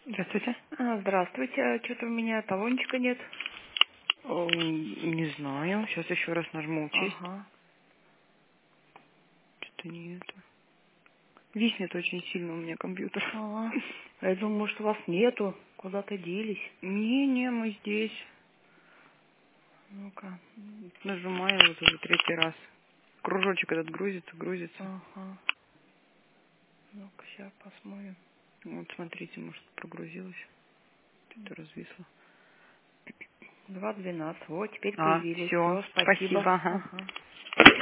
Здравствуйте. Здравствуйте. Что-то у меня талончика нет. Не знаю. Сейчас еще раз нажму учесть. Ага. Что-то нет. Виснет очень сильно у меня компьютер. Ага. А я думаю, может, у вас нету. Куда-то делись. Не, мы здесь. Ну-ка. Нажимаю вот уже третий раз. Кружочек этот грузится. Ага. Ну-ка, сейчас посмотрим. Вот смотрите, может, прогрузилось. Что-то развисло. 2:12. Вот, теперь А, появились. все. Все, спасибо. Спасибо. Ага. Ага.